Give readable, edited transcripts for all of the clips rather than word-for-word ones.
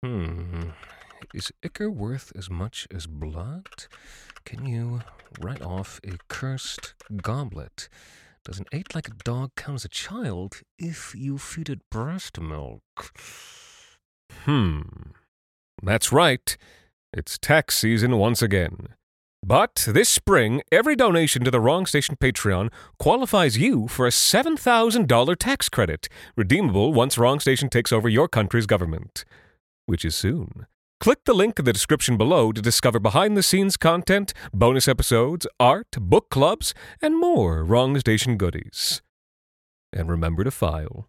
Hmm. Is ichor worth as much as blood? Can you write off a cursed goblet? Does an ate like a dog count as a child if you feed it breast milk? That's right. It's tax season once again. But this spring, every donation to the Wrong Station Patreon qualifies you for a $7,000 tax credit, redeemable once Wrong Station takes over your country's government. Which is soon. Click the link in the description below to discover behind-the-scenes content, bonus episodes, art, book clubs, and more Wrong Station goodies. And remember to file.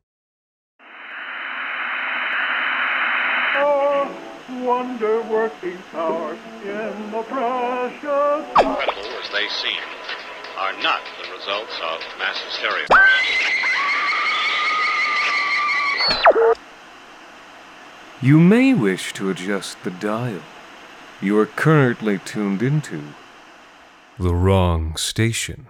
Wonder-working power in the precious... Incredible as they seem, are not the results of mass hysteria. You may wish to adjust the dial. You are currently tuned into the wrong station.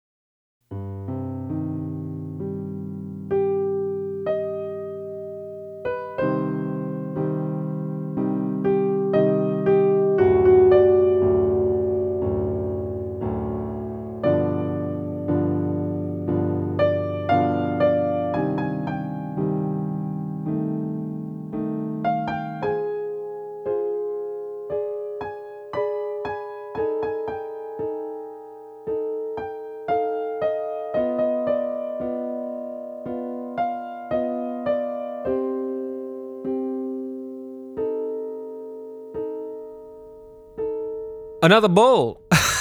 Another bowl!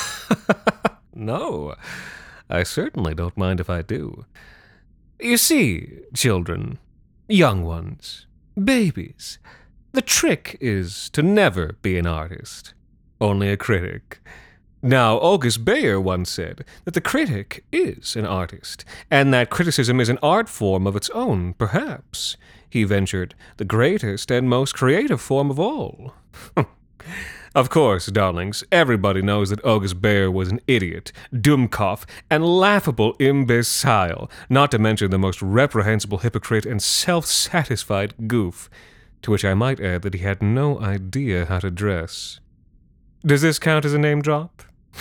No, I certainly don't mind if I do. You see, children, young ones, babies, the trick is to never be an artist, only a critic. Now, August Bayer once said that the critic is an artist, and that criticism is an art form of its own, perhaps, he ventured, the greatest and most creative form of all. Of course, darlings, everybody knows that August Bayer was an idiot, Dummkopf, and laughable imbecile, not to mention the most reprehensible hypocrite and self-satisfied goof, to which I might add that he had no idea how to dress. Does this count as a name drop?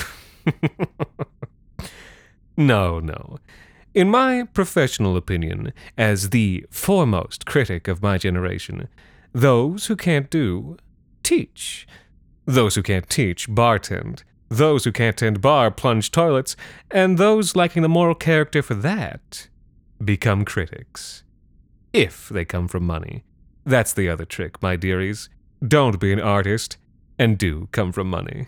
No. In my professional opinion, as the foremost critic of my generation, those who can't do, teach. Those who can't teach, bartend. Those who can't tend bar, plunge toilets. And those lacking the moral character for that, become critics. If they come from money. That's the other trick, my dearies. Don't be an artist, and do come from money.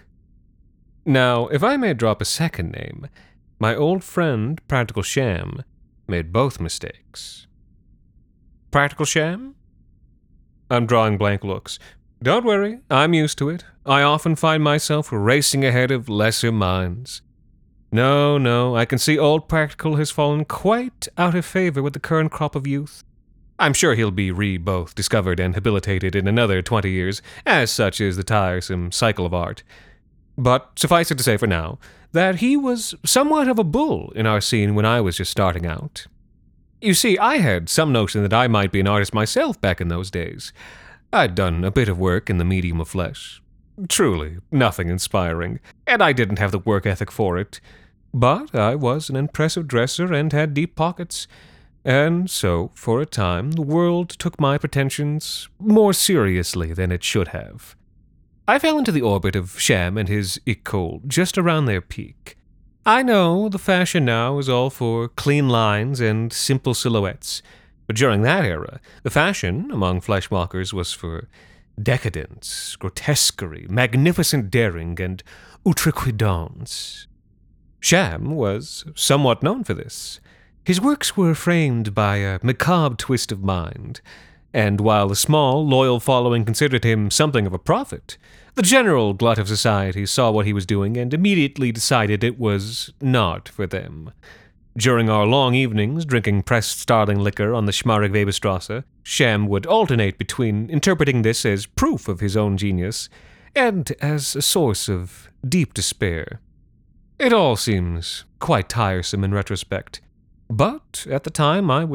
Now, if I may drop a second name, my old friend, Practical Sham, made both mistakes. Practical Sham? I'm drawing blank looks. Don't worry, I'm used to it. I often find myself racing ahead of lesser minds. No, I can see old Practical has fallen quite out of favor with the current crop of youth. I'm sure he'll be both discovered and habilitated in another 20 years, as such is the tiresome cycle of art. But suffice it to say for now, that he was somewhat of a bull in our scene when I was just starting out. You see, I had some notion that I might be an artist myself back in those days. I'd done a bit of work in the medium of flesh. Truly, nothing inspiring, and I didn't have the work ethic for it. But I was an impressive dresser and had deep pockets. And so, for a time, the world took my pretensions more seriously than it should have. I fell into the orbit of Sham and his école just around their peak. I know the fashion now is all for clean lines and simple silhouettes, but during that era, the fashion among fleshwalkers was for decadence, grotesquerie, magnificent daring, and outrecuidance. Sham was somewhat known for this. His works were framed by a macabre twist of mind, and while a small, loyal following considered him something of a prophet, the general glut of society saw what he was doing and immediately decided it was not for them. During our long evenings, drinking pressed starling liquor on the Schmarrig-Weberstrasse, Sham would alternate between interpreting this as proof of his own genius and as a source of deep despair. It all seems quite tiresome in retrospect, but at the time I was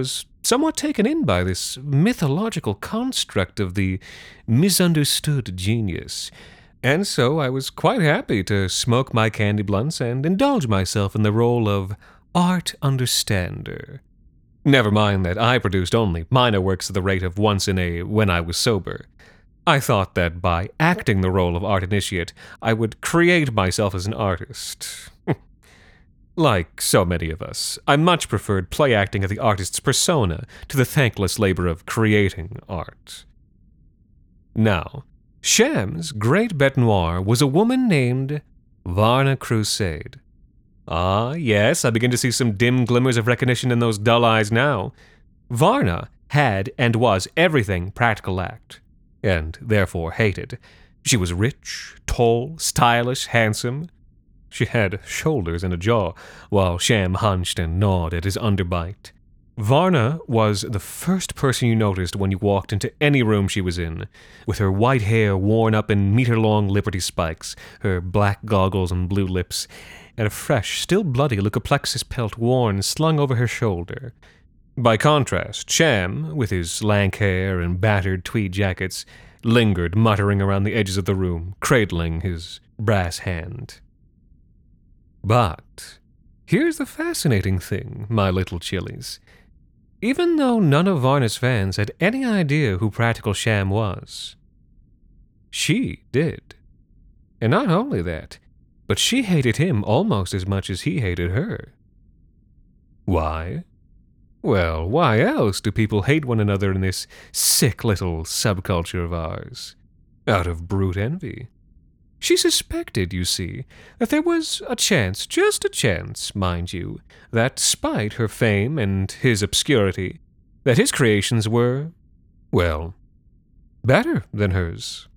somewhat taken in by this mythological construct of the misunderstood genius, and so I was quite happy to smoke my candy blunts and indulge myself in the role of art understander. Never mind that I produced only minor works at the rate of once in a when I was sober. I thought that by acting the role of art initiate, I would create myself as an artist. Like so many of us, I much preferred play acting of the artist's persona to the thankless labor of creating art. Now, Sham's great bête noire was a woman named Varna Crusade. Ah, yes, I begin to see some dim glimmers of recognition in those dull eyes now. Varna had and was everything practical act, and therefore hated. She was rich, tall, stylish, handsome. She had shoulders and a jaw, while Sham hunched and gnawed at his underbite. Varna was the first person you noticed when you walked into any room she was in, with her white hair worn up in meter-long Liberty spikes, her black goggles and blue lips, and a fresh, still bloody leucoplexus pelt worn slung over her shoulder. By contrast, Sham, with his lank hair and battered tweed jackets, lingered muttering around the edges of the room, cradling his brass hand. But here's the fascinating thing, my little chillies. Even though none of Varna's fans had any idea who Practical Sham was, she did. And not only that, but she hated him almost as much as he hated her. Why? Well, why else do people hate one another in this sick little subculture of ours? Out of brute envy. She suspected, you see, that there was a chance, just a chance, mind you, that despite her fame and his obscurity, that his creations were, well, better than hers.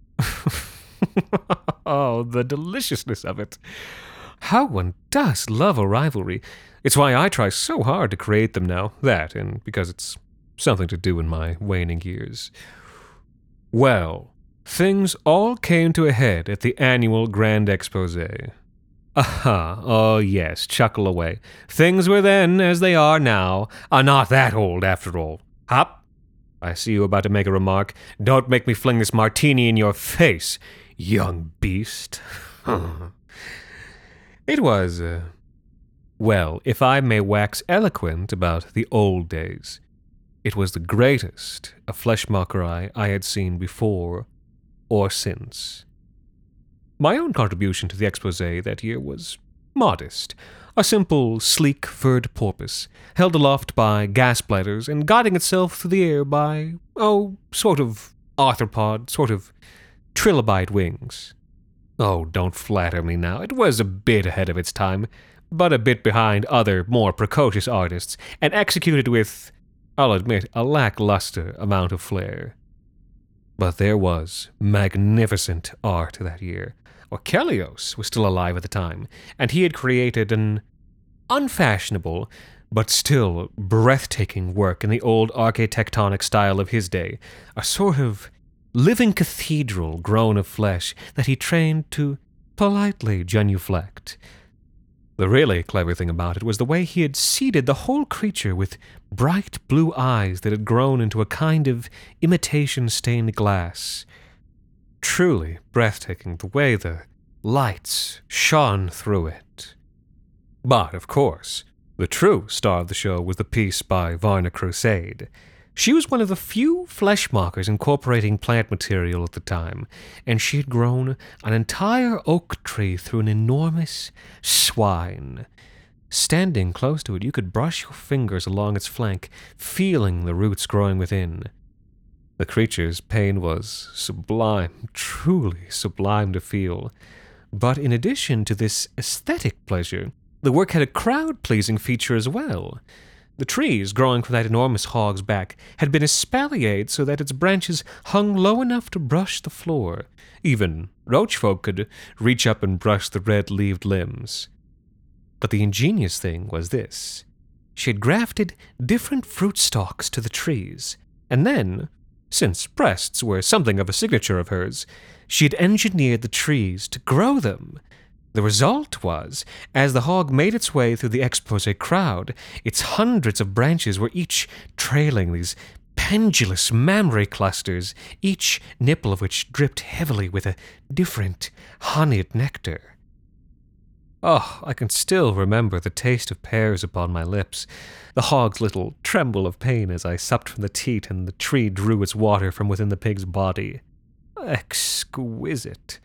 Oh, the deliciousness of it. How one does love a rivalry. It's why I try so hard to create them now, that, and because it's something to do in my waning years. Well, things all came to a head at the annual Grand Exposé. Aha, oh yes, chuckle away. Things were then, as they are now, are not that old after all. Hop, I see you about to make a remark. Don't make me fling this martini in your face, young beast. It was, well, if I may wax eloquent about the old days, it was the greatest a fleshmockery I had seen before or since. My own contribution to the exposé that year was modest, a simple, sleek, furred porpoise, held aloft by gas bladders and guiding itself through the air by, sort of arthropod, sort of trilobite wings. Oh, don't flatter me now, it was a bit ahead of its time, but a bit behind other, more precocious artists, and executed with, I'll admit, a lackluster amount of flair. But there was magnificent art that year. Orchelios was still alive at the time, and he had created an unfashionable, but still breathtaking work in the old architectonic style of his day, a sort of living cathedral grown of flesh that he trained to politely genuflect. The really clever thing about it was the way he had seeded the whole creature with bright blue eyes that had grown into a kind of imitation stained glass. Truly breathtaking the way the lights shone through it. But, of course, the true star of the show was the piece by Varna Crusade. She was one of the few fleshmockers incorporating plant material at the time, and she had grown an entire oak tree through an enormous swine. Standing close to it, you could brush your fingers along its flank, feeling the roots growing within. The creature's pain was sublime, truly sublime to feel. But in addition to this aesthetic pleasure, the work had a crowd-pleasing feature as well. The trees growing from that enormous hog's back had been espaliered so that its branches hung low enough to brush the floor. Even roachfolk could reach up and brush the red-leaved limbs. But the ingenious thing was this. She had grafted different fruit stalks to the trees, and then, since breasts were something of a signature of hers, she had engineered the trees to grow them. The result was, as the hog made its way through the expose crowd, its hundreds of branches were each trailing these pendulous mammary clusters, each nipple of which dripped heavily with a different honeyed nectar. Oh, I can still remember the taste of pears upon my lips, the hog's little tremble of pain as I supped from the teat and the tree drew its water from within the pig's body. Exquisite.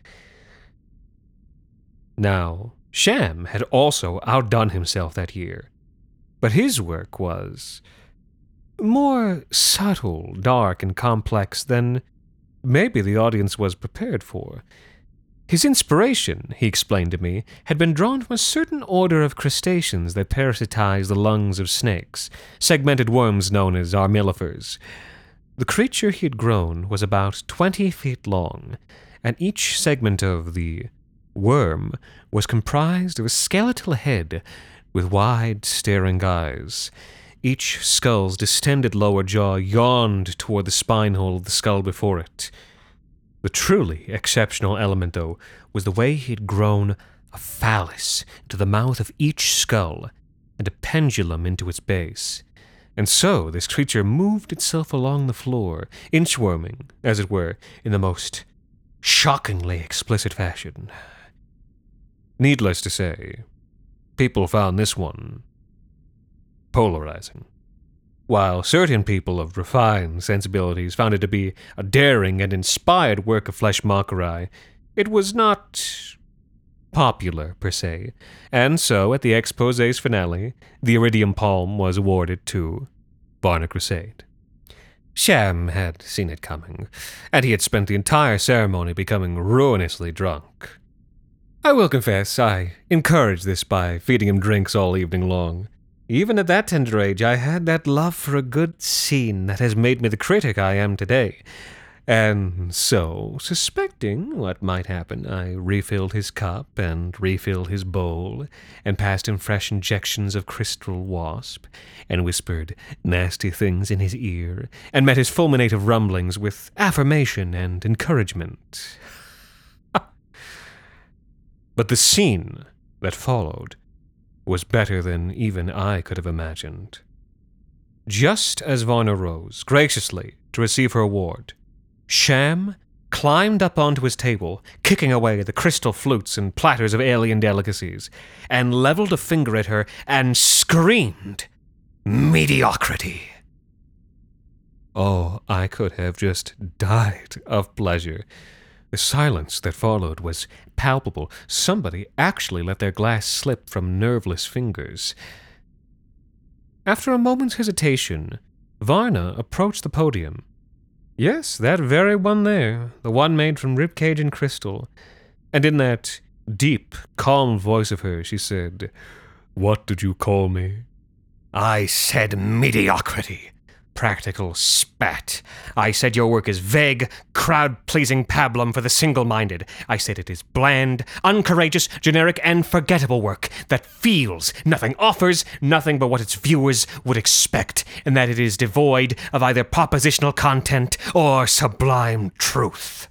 Now, Sham had also outdone himself that year, but his work was more subtle, dark, and complex than maybe the audience was prepared for. His inspiration, he explained to me, had been drawn from a certain order of crustaceans that parasitize the lungs of snakes, segmented worms known as armillifers. The creature he had grown was about 20 feet long, and each segment of the worm was comprised of a skeletal head with wide, staring eyes. Each skull's distended lower jaw yawned toward the spine hole of the skull before it. The truly exceptional element, though, was the way he had grown a phallus into the mouth of each skull and a pendulum into its base. And so this creature moved itself along the floor, inchworming, as it were, in the most shockingly explicit fashion. Needless to say, people found this one polarizing, while certain people of refined sensibilities found it to be a daring and inspired work of flesh-mockery. It was not popular, per se, and so at the exposé's finale, the Iridium Palm was awarded to Varna Crusade. Sham had seen it coming, and he had spent the entire ceremony becoming ruinously drunk. I will confess, I encouraged this by feeding him drinks all evening long. Even at that tender age, I had that love for a good scene that has made me the critic I am today. And so, suspecting what might happen, I refilled his cup and refilled his bowl, and passed him fresh injections of crystal wasp, and whispered nasty things in his ear, and met his fulminative rumblings with affirmation and encouragement. But the scene that followed was better than even I could have imagined. Just as Varna rose, graciously, to receive her award, Sham climbed up onto his table, kicking away at the crystal flutes and platters of alien delicacies, and leveled a finger at her and screamed, "Mediocrity!" Oh, I could have just died of pleasure. The silence that followed was palpable. Somebody actually let their glass slip from nerveless fingers. After a moment's hesitation, Varna approached the podium. Yes, that very one there, the one made from ribcage and crystal. And in that deep, calm voice of hers, she said, "What did you call me?" "I said mediocrity. Practical spat. I said your work is vague, crowd-pleasing pablum for the single-minded. I said it is bland, uncourageous, generic, and forgettable work that feels nothing, offers nothing but what its viewers would expect, and that it is devoid of either propositional content or sublime truth."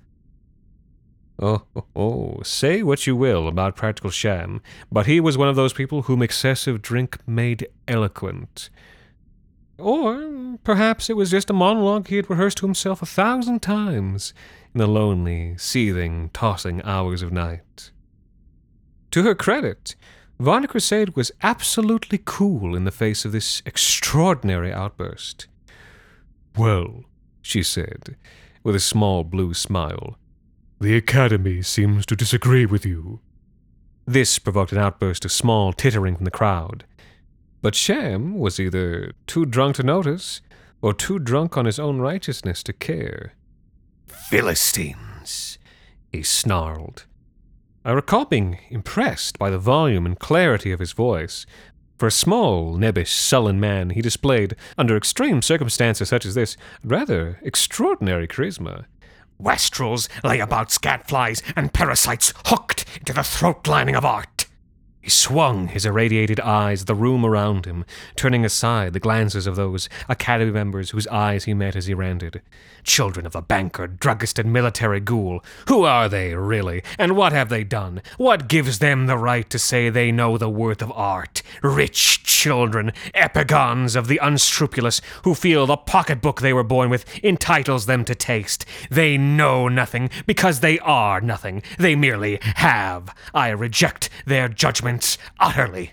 Oh, say what you will about Practical Sham, but he was one of those people whom excessive drink made eloquent. Or perhaps it was just a monologue he had rehearsed to himself 1,000 times in the lonely, seething, tossing hours of night. To her credit, Varna Crusade was absolutely cool in the face of this extraordinary outburst. "Well," she said, with a small blue smile, "the Academy seems to disagree with you." This provoked an outburst of small tittering from the crowd. But Sham was either too drunk to notice, or too drunk on his own righteousness to care. "Philistines," he snarled. I recall being impressed by the volume and clarity of his voice. For a small, nebbish, sullen man, he displayed, under extreme circumstances such as this, rather extraordinary charisma. "Wastrels lay about scatflies and parasites hooked into the throat lining of art." He swung his irradiated eyes at the room around him, turning aside the glances of those Academy members whose eyes he met as he ranted. Children of the banker, druggist, and military ghoul. Who are they, really? And what have they done? What gives them the right to say they know the worth of art? Rich children, epigons of the unscrupulous, who feel the pocketbook they were born with entitles them to taste. They know nothing, because they are nothing. They merely have. I reject their judgments utterly.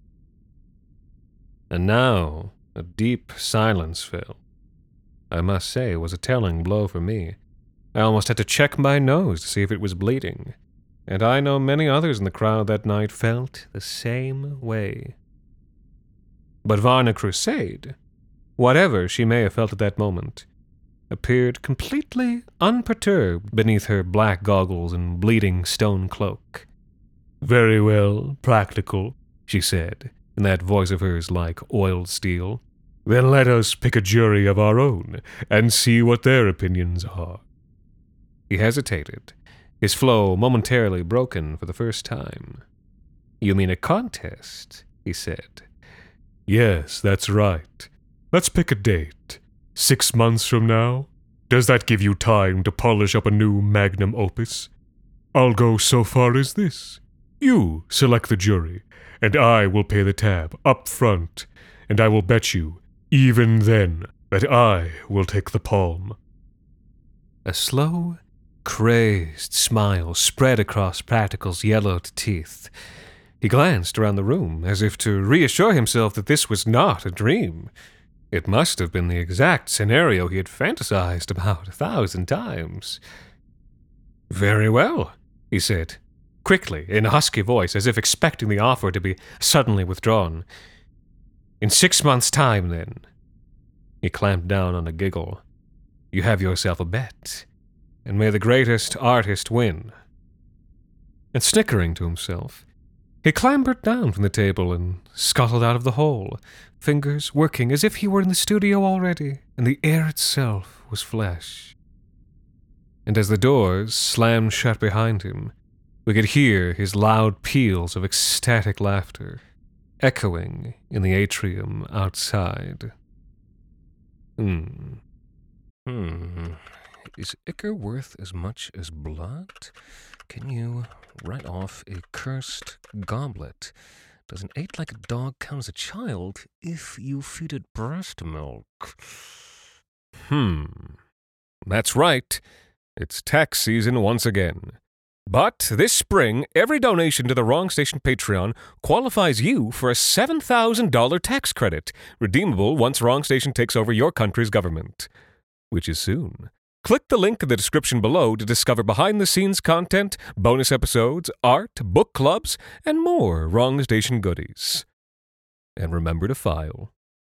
And now, a deep silence fell. I must say it was a telling blow for me. I almost had to check my nose to see if it was bleeding. And I know many others in the crowd that night felt the same way. But Varna Crusade, whatever she may have felt at that moment, appeared completely unperturbed beneath her black goggles and bleeding stone cloak. "Very well, Practical," she said, in that voice of hers like oiled steel. "Then let us pick a jury of our own, and see what their opinions are." He hesitated, his flow momentarily broken for the first time. "You mean a contest?" he said. "Yes, that's right. Let's pick a date. 6 months from now? Does that give you time to polish up a new magnum opus? I'll go so far as this. You select the jury, and I will pay the tab up front, and I will bet you, even then, that I will take the palm." A slow, crazed smile spread across Practical's yellowed teeth. He glanced around the room, as if to reassure himself that this was not a dream. It must have been the exact scenario he had fantasized about 1,000 times. "Very well," he said, quickly, in a husky voice, as if expecting the offer to be suddenly withdrawn. "In 6 months' time, then." He clamped down on a giggle. "You have yourself a bet, and may the greatest artist win." And snickering to himself, he clambered down from the table and scuttled out of the hole, fingers working as if he were in the studio already, and the air itself was flesh. And as the doors slammed shut behind him, we could hear his loud peals of ecstatic laughter, echoing in the atrium outside. Is ichor worth as much as blood? Can you write off a cursed goblet? Does an ate like a dog count as a child if you feed it breast milk? That's right. It's tax season once again. But this spring, every donation to the Wrong Station Patreon qualifies you for a $7,000 tax credit, redeemable once Wrong Station takes over your country's government. Which is soon. Click the link in the description below to discover behind-the-scenes content, bonus episodes, art, book clubs, and more Wrong Station goodies. And remember to file.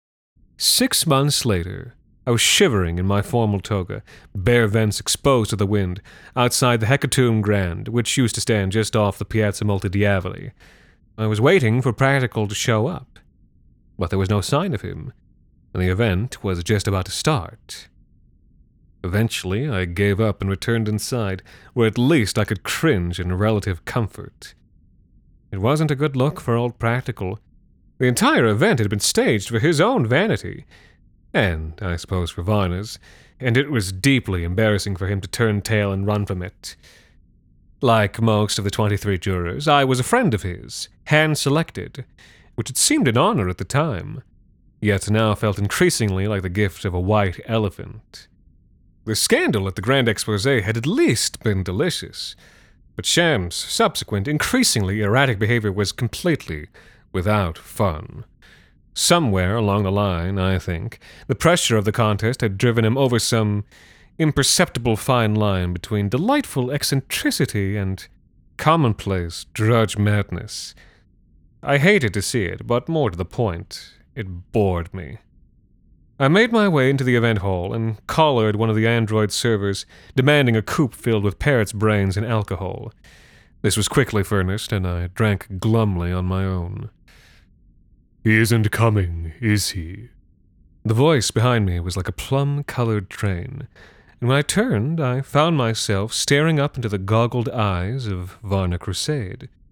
6 months later, I was shivering in my formal toga, bare vents exposed to the wind, outside the Hecatomb Grand, which used to stand just off the Piazza Multidiavoli. I was waiting for Practical to show up, but there was no sign of him, and the event was just about to start. Eventually, I gave up and returned inside, where at least I could cringe in relative comfort. It wasn't a good look for old Practical. The entire event had been staged for his own vanity, and, I suppose, for Varna's, and it was deeply embarrassing for him to turn tail and run from it. Like most of the 23 jurors, I was a friend of his, hand-selected, which had seemed an honor at the time, yet now felt increasingly like the gift of a white elephant. The scandal at the Grand Exposé had at least been delicious, but Sham's subsequent, increasingly erratic behavior was completely without fun. Somewhere along the line, I think, the pressure of the contest had driven him over some imperceptible fine line between delightful eccentricity and commonplace drudge madness. I hated to see it, but more to the point, it bored me. I made my way into the event hall and collared one of the android servers, demanding a coupe filled with parrot's brains and alcohol. This was quickly furnished, and I drank glumly on my own. "He isn't coming, is he?" The voice behind me was like a plum-colored train, and when I turned, I found myself staring up into the goggled eyes of Varna Crusade.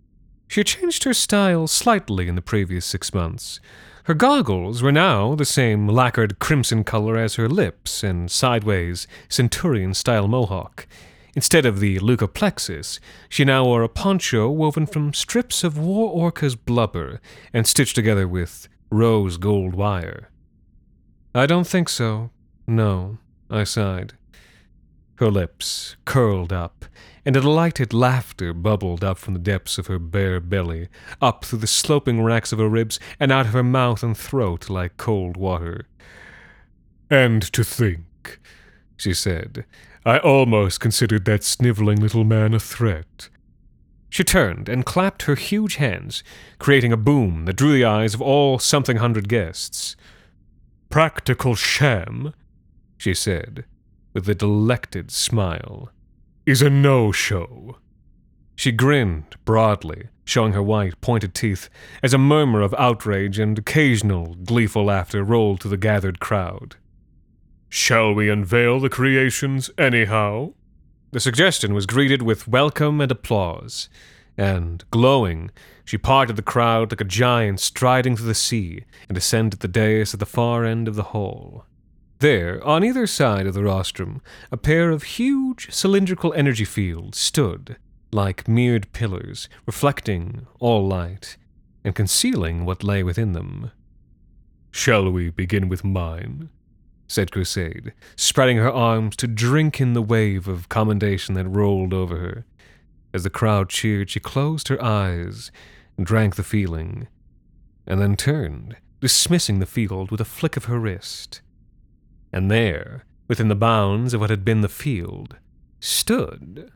She had changed her style slightly in the previous 6 months. Her goggles were now the same lacquered crimson color as her lips and sideways centurion-style mohawk. Instead of the leucoplexus, she now wore a poncho woven from strips of war orca's blubber and stitched together with rose gold wire. "I don't think so. No," I sighed. Her lips curled up, and a delighted laughter bubbled up from the depths of her bare belly, up through the sloping racks of her ribs, and out of her mouth and throat like cold water. "And to think," she said, "I almost considered that sniveling little man a threat." She turned and clapped her huge hands, creating a boom that drew the eyes of all something hundred guests. "Practical Sham," she said, with a delected smile, "is a no-show." She grinned broadly, showing her white, pointed teeth, as a murmur of outrage and occasional gleeful laughter rolled through the gathered crowd. "Shall we unveil the creations anyhow?" The suggestion was greeted with welcome and applause, and, glowing, she parted the crowd like a giant striding through the sea and ascended the dais at the far end of the hall. There, on either side of the rostrum, a pair of huge cylindrical energy fields stood, like mirrored pillars, reflecting all light and concealing what lay within them. "Shall we begin with mine?" said Crusade, spreading her arms to drink in the wave of commendation that rolled over her. As the crowd cheered, she closed her eyes and drank the feeling, and then turned, dismissing the field with a flick of her wrist. And there, within the bounds of what had been the field, stood...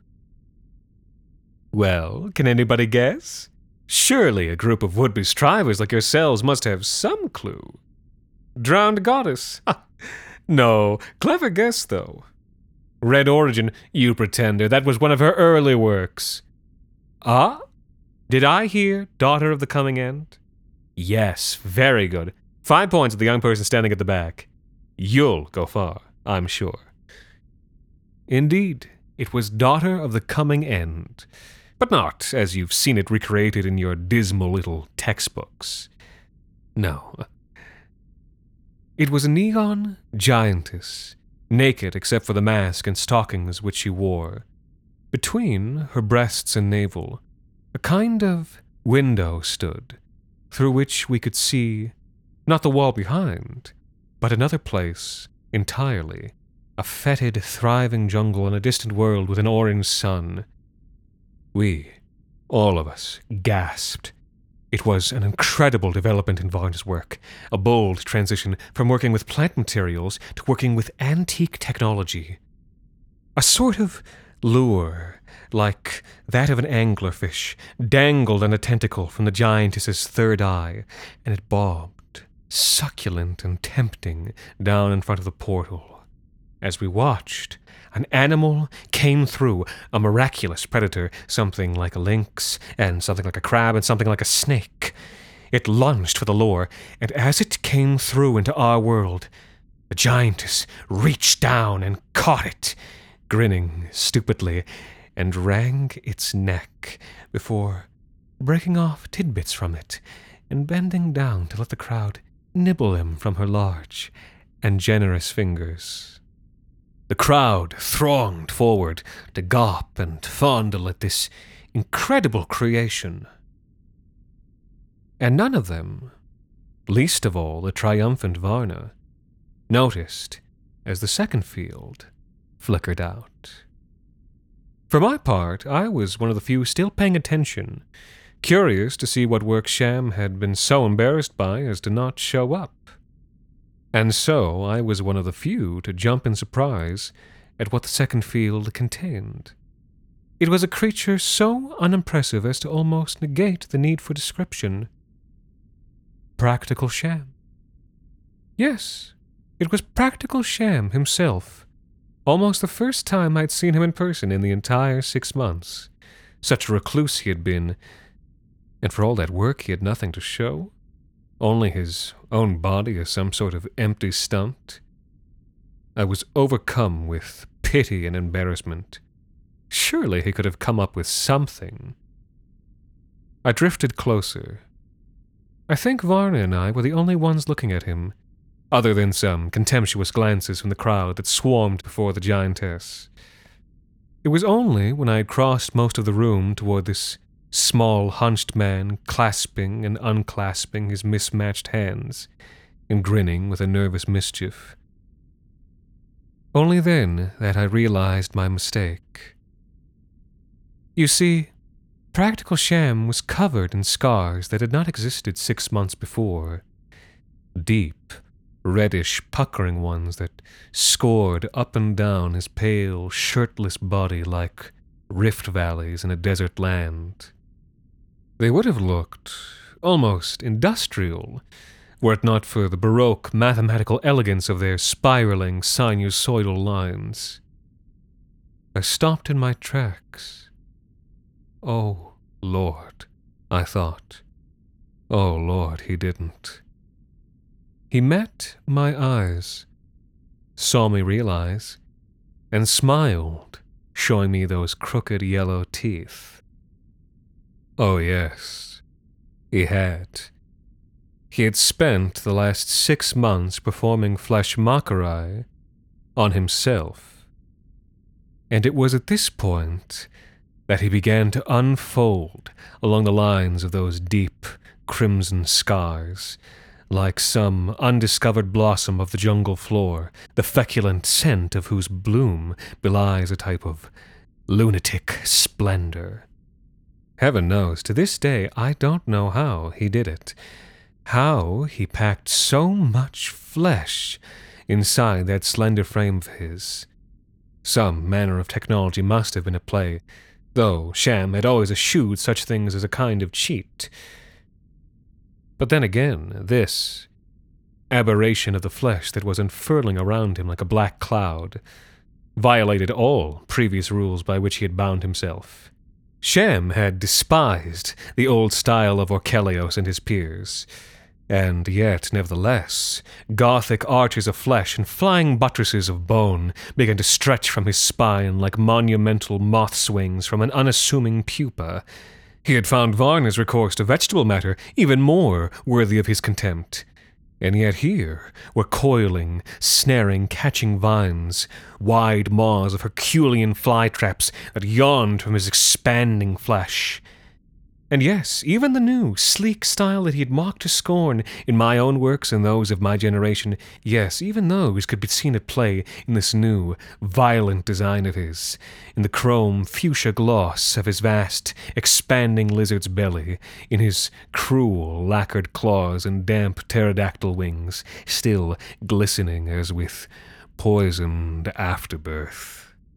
Well, can anybody guess? Surely a group of would-be strivers like yourselves must have some clue. Drowned goddess. No, clever guess, though. Red Origin, you pretender, that was one of her early works. Ah? Did I hear Daughter of the Coming End? Yes, very good. 5 points to the young person standing at the back. You'll go far, I'm sure. Indeed, it was Daughter of the Coming End, but not as you've seen it recreated in your dismal little textbooks. No. It was a neon giantess, naked except for the mask and stockings which she wore. Between her breasts and navel, a kind of window stood, through which we could see, not the wall behind, but another place entirely, a fetid, thriving jungle in a distant world with an orange sun. We, all of us, gasped. It was an incredible development in Varna's work, a bold transition from working with plant materials to working with antique technology. A sort of lure, like that of an anglerfish, dangled on a tentacle from the giantess's third eye, and it bobbed, succulent and tempting, down in front of the portal. As we watched, an animal came through, a miraculous predator, something like a lynx, and something like a crab, and something like a snake. It lunged for the lure, and as it came through into our world, the giantess reached down and caught it, grinning stupidly, and wrung its neck before breaking off tidbits from it and bending down to let the crowd nibble them from her large and generous fingers. The crowd thronged forward to gawp and fondle at this incredible creation. And none of them, least of all the triumphant Varna, noticed as the second field flickered out. For my part, I was one of the few still paying attention, curious to see what work Sham had been so embarrassed by as to not show up. And so I was one of the few to jump in surprise at what the second field contained. It was a creature so unimpressive as to almost negate the need for description. Practical Sham. Yes, it was Practical Sham himself. Almost the first time I'd seen him in person in the entire 6 months. Such a recluse he had been, and for all that work he had nothing to show. Only his own body as some sort of empty stunt. I was overcome with pity and embarrassment. Surely he could have come up with something. I drifted closer. I think Varna and I were the only ones looking at him, other than some contemptuous glances from the crowd that swarmed before the giantess. It was only when I had crossed most of the room toward this small, hunched man clasping and unclasping his mismatched hands and grinning with a nervous mischief. Only then that I realized my mistake. You see, Practical Sham was covered in scars that had not existed 6 months before. Deep, reddish, puckering ones that scored up and down his pale, shirtless body like rift valleys in a desert land. They would have looked almost industrial, were it not for the baroque mathematical elegance of their spiraling sinusoidal lines. I stopped in my tracks. Oh, Lord, I thought. Oh, Lord, he didn't. He met my eyes, saw me realize, and smiled, showing me those crooked yellow teeth. Oh, yes, he had. He had spent the last 6 months performing flesh mockery on himself. And it was at this point that he began to unfold along the lines of those deep crimson scars, like some undiscovered blossom of the jungle floor, the feculent scent of whose bloom belies a type of lunatic splendor. Heaven knows, to this day, I don't know how he did it. How he packed so much flesh inside that slender frame of his. Some manner of technology must have been at play, though Sham had always eschewed such things as a kind of cheat. But then again, this aberration of the flesh that was unfurling around him like a black cloud violated all previous rules by which he had bound himself. Sham had despised the old style of Orchelios and his peers, and yet, nevertheless, Gothic arches of flesh and flying buttresses of bone began to stretch from his spine like monumental moth's wings from an unassuming pupa. He had found Varna's recourse to vegetable matter even more worthy of his contempt. And yet here were coiling, snaring, catching vines, wide maws of Herculean fly-traps that yawned from his expanding flesh. And yes, even the new, sleek style that he had mocked to scorn in my own works and those of my generation, yes, even those could be seen at play in this new, violent design of his, in the chrome fuchsia gloss of his vast, expanding lizard's belly, in his cruel, lacquered claws and damp pterodactyl wings, still glistening as with poisoned afterbirth.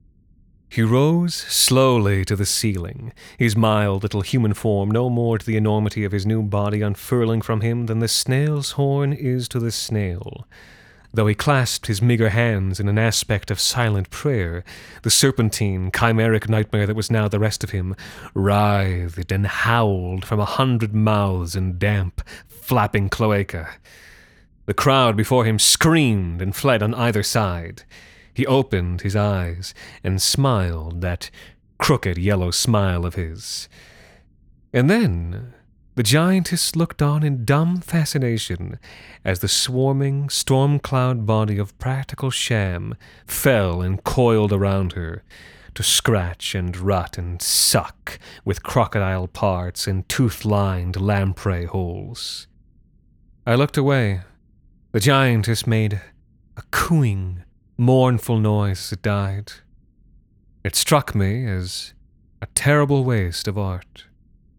He rose slowly to the ceiling, his mild little human form no more to the enormity of his new body unfurling from him than the snail's horn is to the snail. Though he clasped his meager hands in an aspect of silent prayer, the serpentine, chimeric nightmare that was now the rest of him writhed and howled from 100 mouths in damp, flapping cloaca. The crowd before him screamed and fled on either side. He opened his eyes and smiled that crooked yellow smile of his. And then the giantess looked on in dumb fascination as the swarming, storm-cloud body of Practical Sham fell and coiled around her, to scratch and rut and suck with crocodile parts and tooth-lined lamprey holes. I looked away. The giantess made a cooing, mournful noise as it died. It struck me as a terrible waste of art.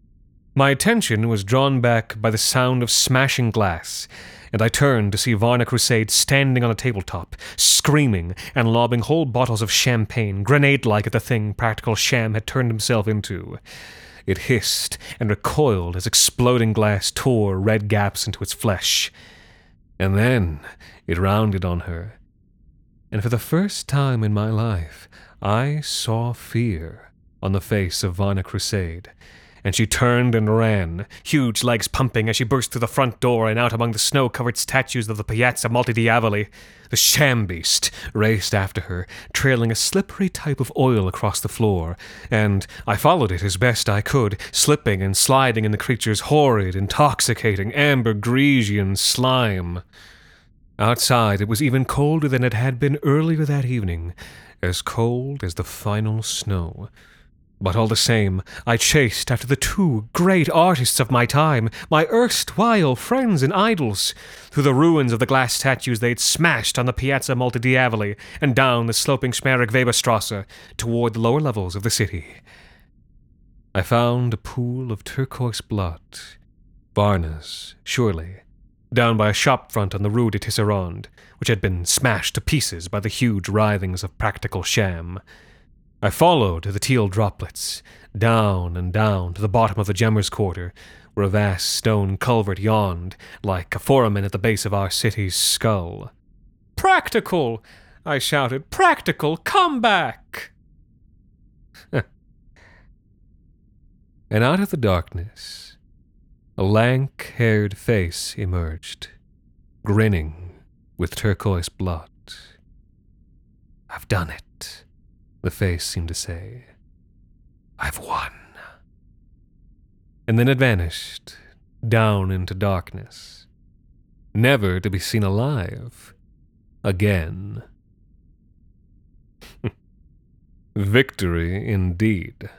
My attention was drawn back by the sound of smashing glass, and I turned to see Varna Crusade standing on a tabletop, screaming and lobbing whole bottles of champagne, grenade-like at the thing Practical Sham had turned himself into. It hissed and recoiled as exploding glass tore red gaps into its flesh. And then it rounded on her. And for the first time in my life, I saw fear on the face of Varna Crusade, and she turned and ran, huge legs pumping as she burst through the front door and out among the snow-covered statues of the Piazza Multi Diavoli. The sham beast raced after her, trailing a slippery type of oil across the floor, and I followed it as best I could, slipping and sliding in the creature's horrid, intoxicating, amber-Grecian slime. Outside, it was even colder than it had been earlier that evening, as cold as the final snow. But all the same, I chased after the two great artists of my time, my erstwhile friends and idols, through the ruins of the glass statues they had smashed on the Piazza Multi Diavoli and down the sloping Schmerich-Weberstrasse toward the lower levels of the city. I found a pool of turquoise blood. Varna's, surely, down by a shop front on the Rue de Tisserand, which had been smashed to pieces by the huge writhings of practical sham. I followed the teal droplets, down and down to the bottom of the Gemmer's Quarter, where a vast stone culvert yawned, like a foramen at the base of our city's skull. "Practical!" I shouted. "Practical, come back!" And out of the darkness, a lank-haired face emerged, grinning with turquoise blood. "I've done it," the face seemed to say. "I've won." And then it vanished, down into darkness, never to be seen alive again. Victory indeed.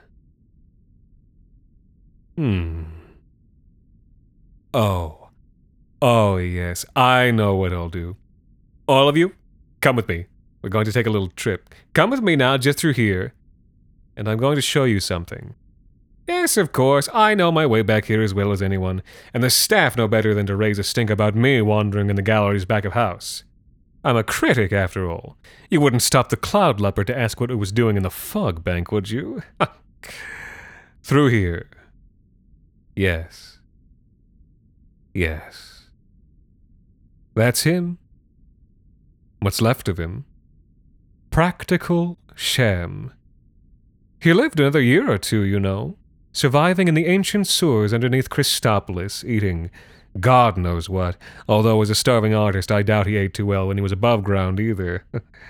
Oh yes, I know what I'll do. All of you, come with me. We're going to take a little trip. Come with me now, just through here. And I'm going to show you something. Yes, of course, I know my way back here as well as anyone, and the staff know better than to raise a stink about me wandering in the gallery's back of house. I'm a critic, after all. You wouldn't stop the cloud leopard to ask what it was doing in the fog bank, would you? Through here. Yes. Yes. That's him. What's left of him. Practical sham. He lived another year or two, you know, surviving in the ancient sewers underneath Christopolis, eating God knows what, although as a starving artist I doubt he ate too well when he was above ground either.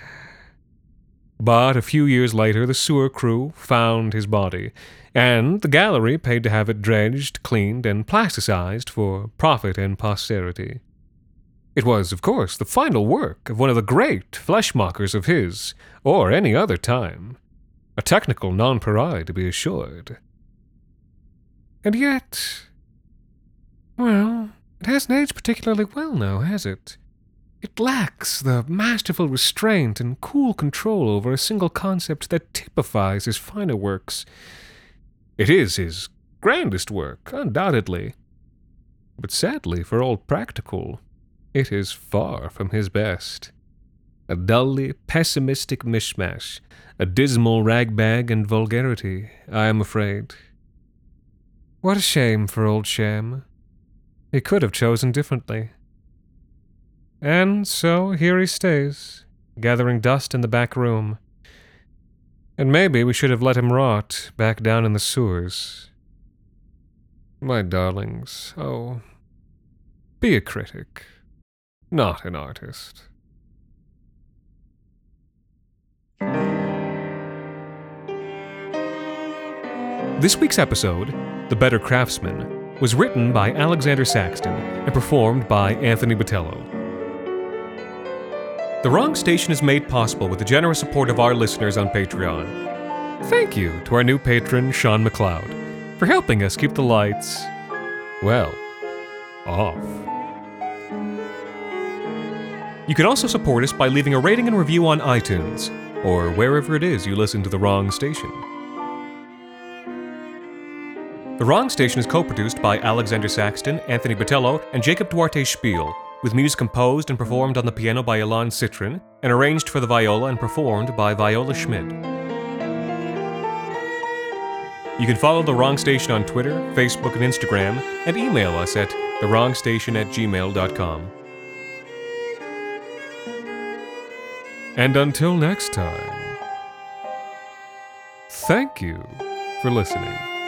But a few years later the sewer crew found his body, and the gallery paid to have it dredged, cleaned, and plasticized for profit and posterity. It was, of course, the final work of one of the great fleshmockers of his, or any other time. A technical nonpareil, to be assured. And yet, well, it hasn't aged particularly well now, has it? It lacks the masterful restraint and cool control over a single concept that typifies his finer works. It is his grandest work, undoubtedly. But sadly, for old Practical, it is far from his best. A dully pessimistic mishmash, a dismal ragbag and vulgarity, I am afraid. What a shame for old Sham. He could have chosen differently. And so here he stays, gathering dust in the back room. And maybe we should have let him rot back down in the sewers. My darlings, oh, be a critic, not an artist. This week's episode, The Better Craftsman, was written by Alexander Saxton and performed by Anthony Botello. The Wrong Station is made possible with the generous support of our listeners on Patreon. Thank you to our new patron, Sean McLeod, for helping us keep the lights, well, off. You can also support us by leaving a rating and review on iTunes, or wherever it is you listen to The Wrong Station. The Wrong Station is co-produced by Alexander Saxton, Anthony Botello, and Jacob Duarte Spiel, with music composed and performed on the piano by Ilan Citrin, and arranged for the viola and performed by Viola Schmidt. You can follow The Wrong Station on Twitter, Facebook, and Instagram, and email us at thewrongstation@gmail.com. And until next time, thank you for listening.